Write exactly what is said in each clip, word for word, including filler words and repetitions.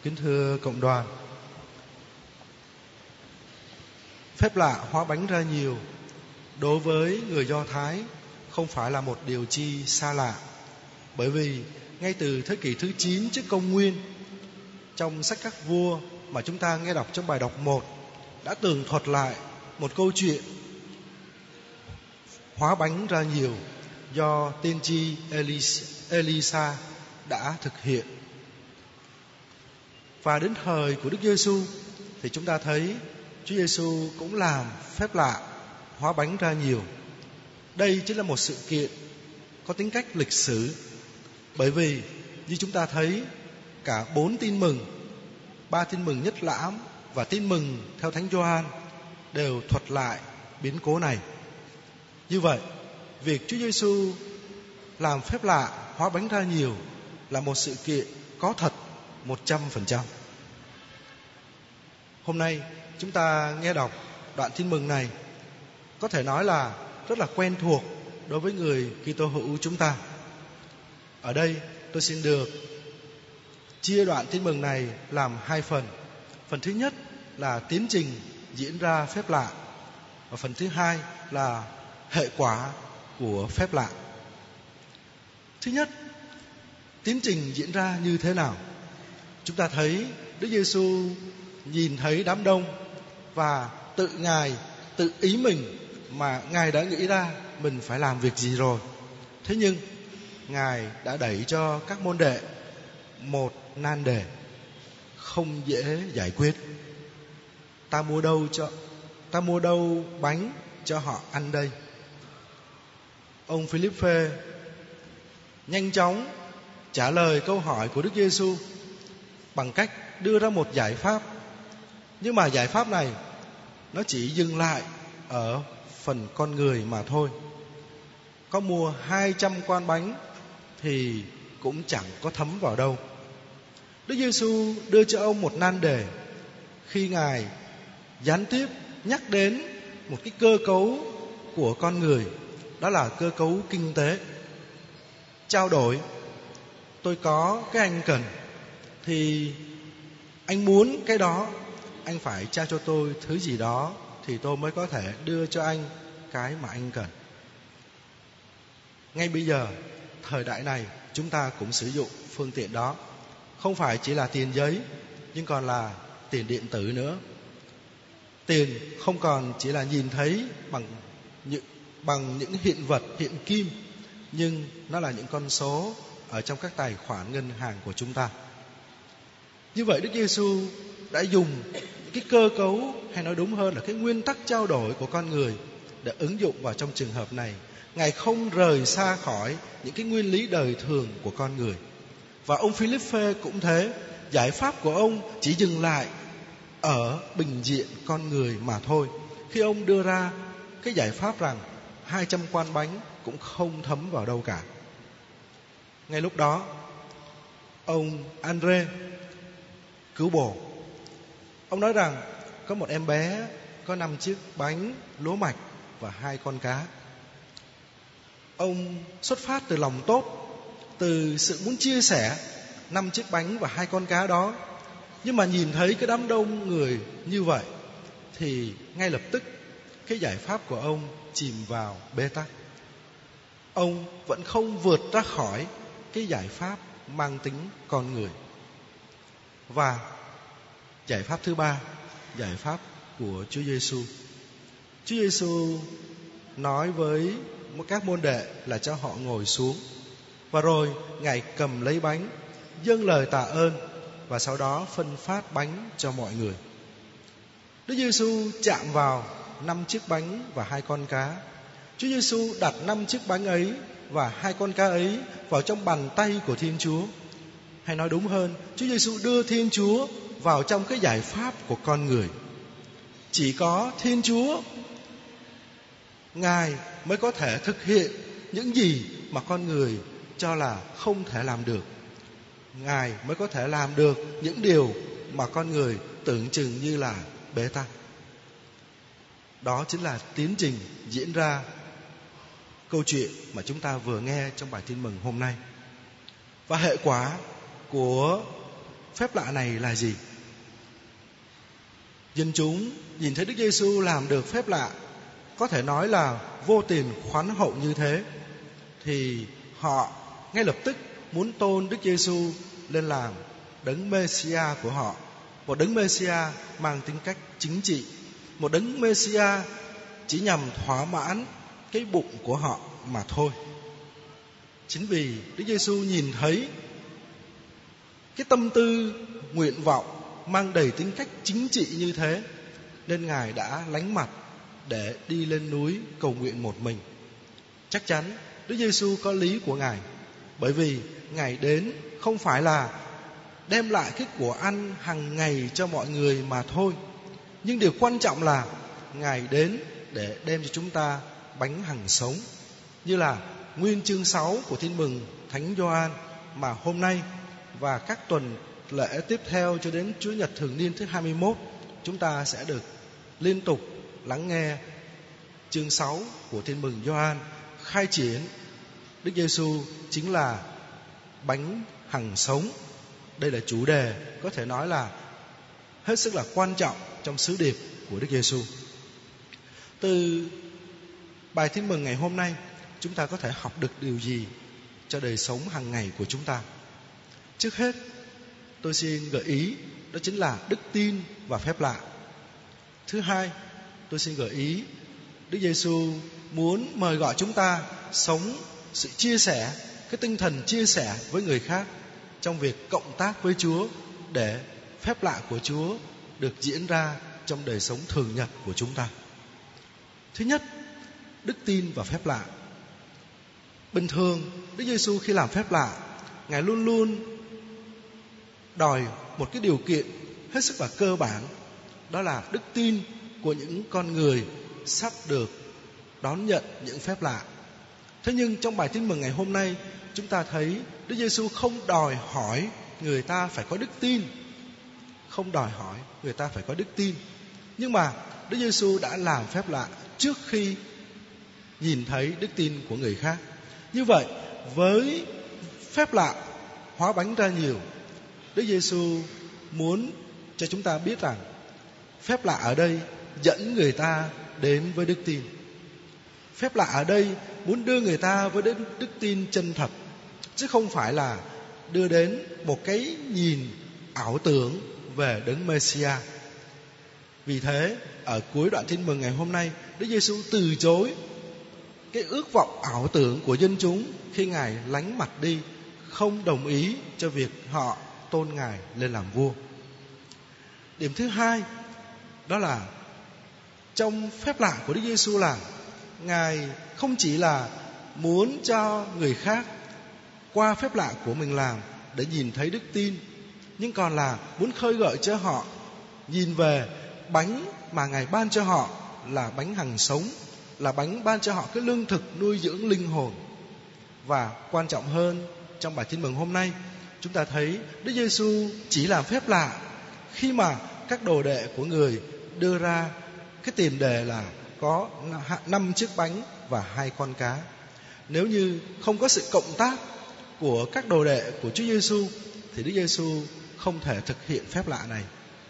Kính thưa cộng đoàn, phép lạ hóa bánh ra nhiều đối với người Do Thái không phải là một điều chi xa lạ. Bởi vì ngay từ thế kỷ thứ chín trước công nguyên, trong sách các vua mà chúng ta nghe đọc trong bài đọc một, đã tường thuật lại một câu chuyện hóa bánh ra nhiều do tiên tri Elisa đã thực hiện. Và đến thời của Đức Giêsu thì chúng ta thấy Chúa Giêsu cũng làm phép lạ hóa bánh ra nhiều. Đây chính là một sự kiện có tính cách lịch sử, bởi vì như chúng ta thấy cả bốn tin mừng, ba tin mừng nhất lãm và tin mừng theo Thánh Gioan đều thuật lại biến cố này. Như vậy, việc Chúa Giêsu làm phép lạ hóa bánh ra nhiều là một sự kiện có thật một trăm phần trăm. Hôm nay chúng ta nghe đọc đoạn tin mừng này có thể nói là rất là quen thuộc đối với người Kitô hữu chúng ta. Ở đây tôi xin được chia đoạn tin mừng này làm hai phần. Phần thứ nhất là tiến trình diễn ra phép lạ, và phần thứ hai là hệ quả của phép lạ. Thứ nhất, tiến trình diễn ra như thế nào? Chúng ta thấy Đức Giêsu nhìn thấy đám đông và tự Ngài, tự ý mình mà Ngài đã nghĩ ra mình phải làm việc gì rồi. Thế nhưng Ngài đã đẩy cho các môn đệ một nan đề không dễ giải quyết. Ta mua đâu cho ta mua đâu bánh cho họ ăn đây? Ông Philippe nhanh chóng trả lời câu hỏi của Đức Giêsu bằng cách đưa ra một giải pháp. Nhưng mà giải pháp này nó chỉ dừng lại ở phần con người mà thôi. Có mua hai trăm quan bánh thì cũng chẳng có thấm vào đâu. Đức Giêsu đưa cho ông một nan đề khi Ngài gián tiếp nhắc đến một cái cơ cấu của con người, đó là cơ cấu kinh tế. Trao đổi, tôi có cái anh cần thì anh muốn cái đó, anh phải trao cho tôi thứ gì đó thì tôi mới có thể đưa cho anh cái mà anh cần. Ngay bây giờ, thời đại này, chúng ta cũng sử dụng phương tiện đó. Không phải chỉ là tiền giấy, nhưng còn là tiền điện tử nữa. Tiền không còn chỉ là nhìn thấy bằng những, bằng những hiện vật, hiện kim, nhưng nó là những con số ở trong các tài khoản ngân hàng của chúng ta. Như vậy Đức Giêsu đã dùng cái cơ cấu, hay nói đúng hơn là cái nguyên tắc trao đổi của con người để ứng dụng vào trong trường hợp này. Ngài không rời xa khỏi những cái nguyên lý đời thường của con người. Và ông Philippe cũng thế, giải pháp của ông chỉ dừng lại ở bình diện con người mà thôi. Khi ông đưa ra cái giải pháp rằng hai trăm quan bánh cũng không thấm vào đâu cả. Ngay lúc đó, ông Andre cứu bồ, ông nói rằng có một em bé có năm chiếc bánh lúa mạch và hai con cá. Ông xuất phát từ lòng tốt, từ sự muốn chia sẻ năm chiếc bánh và hai con cá đó. Nhưng mà nhìn thấy cái đám đông người như vậy thì ngay lập tức cái giải pháp của ông chìm vào bế tắc. Ông vẫn không vượt ra khỏi cái giải pháp mang tính con người. Và giải pháp thứ ba, giải pháp của Chúa Giêsu. Chúa Giêsu nói với các môn đệ là cho họ ngồi xuống, và rồi Ngài cầm lấy bánh, dâng lời tạ ơn và sau đó phân phát bánh cho mọi người. Đức Giêsu chạm vào năm chiếc bánh và hai con cá. Chúa Giêsu đặt năm chiếc bánh ấy và hai con cá ấy vào trong bàn tay của Thiên Chúa. Hay nói đúng hơn, Chúa Giêsu đưa Thiên Chúa vào trong cái giải pháp của con người. Chỉ có Thiên Chúa, Ngài mới có thể thực hiện những gì mà con người cho là không thể làm được. Ngài mới có thể làm được những điều mà con người tưởng chừng như là bế tắc. Đó chính là tiến trình diễn ra câu chuyện mà chúng ta vừa nghe trong bài tin mừng hôm nay. Và hệ quả của phép lạ này là gì? Dân chúng nhìn thấy Đức Giêsu làm được phép lạ, có thể nói là vô tiền khoán hậu như thế, thì họ ngay lập tức muốn tôn Đức Giêsu lên làm đấng Mê-si-a của họ, một đấng Mê-si-a mang tính cách chính trị, một đấng Mê-si-a chỉ nhằm thỏa mãn cái bụng của họ mà thôi. Chính vì Đức Giêsu nhìn thấy cái tâm tư nguyện vọng mang đầy tính cách chính trị như thế, nên Ngài đã lánh mặt để đi lên núi cầu nguyện một mình. Chắc chắn Đức Giêsu có lý của Ngài, bởi vì Ngài đến không phải là đem lại cái của ăn hàng ngày cho mọi người mà thôi, nhưng điều quan trọng là Ngài đến để đem cho chúng ta bánh hằng sống, như là nguyên chương sáu của Tin mừng Thánh Gioan mà hôm nay và các tuần lễ tiếp theo cho đến Chúa Nhật thường niên thứ hai mươi mốt, chúng ta sẽ được liên tục lắng nghe chương sáu của Tin mừng Gioan khai triển Đức Giêsu chính là bánh hằng sống. Đây là chủ đề có thể nói là hết sức là quan trọng trong sứ điệp của Đức Giêsu. Từ bài Tin mừng ngày hôm nay, chúng ta có thể học được điều gì cho đời sống hàng ngày của chúng ta? Trước hết, tôi xin gợi ý đó chính là đức tin và phép lạ. Thứ hai, tôi xin gợi ý Đức Giêsu muốn mời gọi chúng ta sống sự chia sẻ, cái tinh thần chia sẻ với người khác trong việc cộng tác với Chúa, để phép lạ của Chúa được diễn ra trong đời sống thường nhật của chúng ta. Thứ nhất, đức tin và phép lạ. Bình thường Đức Giêsu khi làm phép lạ, Ngài luôn luôn đòi một cái điều kiện hết sức là cơ bản, đó là đức tin của những con người sắp được đón nhận những phép lạ. Thế nhưng trong bài Tin mừng ngày hôm nay, chúng ta thấy Đức Giêsu không đòi hỏi người ta phải có đức tin, không đòi hỏi người ta phải có đức tin, nhưng mà Đức Giêsu đã làm phép lạ trước khi nhìn thấy đức tin của người khác. Như vậy, với phép lạ hóa bánh ra nhiều, Đức Giêsu muốn cho chúng ta biết rằng phép lạ ở đây dẫn người ta đến với đức tin. Phép lạ ở đây muốn đưa người ta với đến đức tin chân thật, chứ không phải là đưa đến một cái nhìn ảo tưởng về đấng Mê-si-a. Vì thế, ở cuối đoạn Tin mừng ngày hôm nay, Đức Giêsu từ chối cái ước vọng ảo tưởng của dân chúng khi Ngài lánh mặt đi, không đồng ý cho việc họ tôn Ngài lên làm vua. Điểm thứ hai, đó là trong phép lạ của Đức Giêsu là Ngài không chỉ là muốn cho người khác qua phép lạ của mình làm để nhìn thấy đức tin, nhưng còn là muốn khơi gợi cho họ nhìn về bánh mà Ngài ban cho họ là bánh hằng sống, là bánh ban cho họ cái lương thực nuôi dưỡng linh hồn. Và quan trọng hơn, trong bài Tin mừng hôm nay, chúng ta thấy Đức Giêsu chỉ làm phép lạ khi mà các đồ đệ của người đưa ra cái tiền đề là có năm chiếc bánh và hai con cá. Nếu như không có sự cộng tác của các đồ đệ của Chúa Giêsu thì Đức Giêsu không thể thực hiện phép lạ này.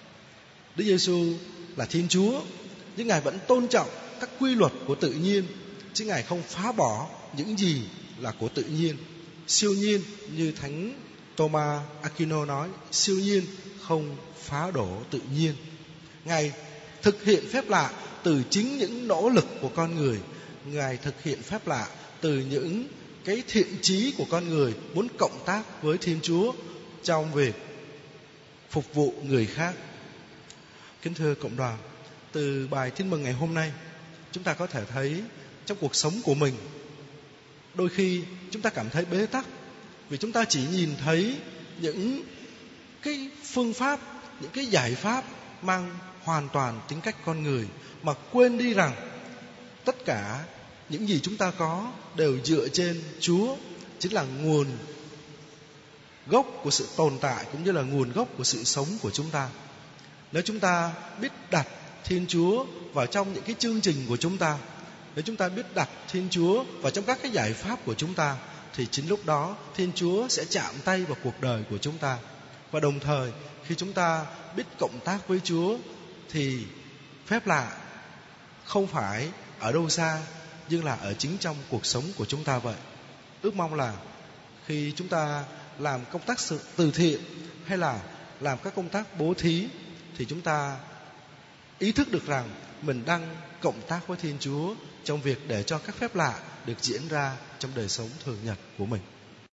Đức Giêsu là Thiên Chúa, nhưng Ngài vẫn tôn trọng các quy luật của tự nhiên, chứ Ngài không phá bỏ những gì là của tự nhiên. Siêu nhiên, như Thánh Thomas Aquino nói, siêu nhiên không phá đổ tự nhiên. Ngài thực hiện phép lạ từ chính những nỗ lực của con người. Ngài thực hiện phép lạ từ những cái thiện chí của con người muốn cộng tác với Thiên Chúa trong việc phục vụ người khác. Kính thưa cộng đoàn, từ bài Tin mừng ngày hôm nay, chúng ta có thể thấy trong cuộc sống của mình, đôi khi chúng ta cảm thấy bế tắc vì chúng ta chỉ nhìn thấy những cái phương pháp, những cái giải pháp mang hoàn toàn tính cách con người, mà quên đi rằng tất cả những gì chúng ta có đều dựa trên Chúa, chính là nguồn gốc của sự tồn tại cũng như là nguồn gốc của sự sống của chúng ta. Nếu chúng ta biết đặt Thiên Chúa vào trong những cái chương trình của chúng ta, nếu chúng ta biết đặt Thiên Chúa vào trong các cái giải pháp của chúng ta, thì chính lúc đó Thiên Chúa sẽ chạm tay vào cuộc đời của chúng ta. Và đồng thời khi chúng ta biết cộng tác với Chúa thì phép lạ không phải ở đâu xa, nhưng là ở chính trong cuộc sống của chúng ta vậy. Ước mong là khi chúng ta làm công tác sự từ thiện hay là làm các công tác bố thí thì chúng ta ý thức được rằng mình đang cộng tác với Thiên Chúa trong việc để cho các phép lạ được diễn ra trong đời sống thường nhật của mình.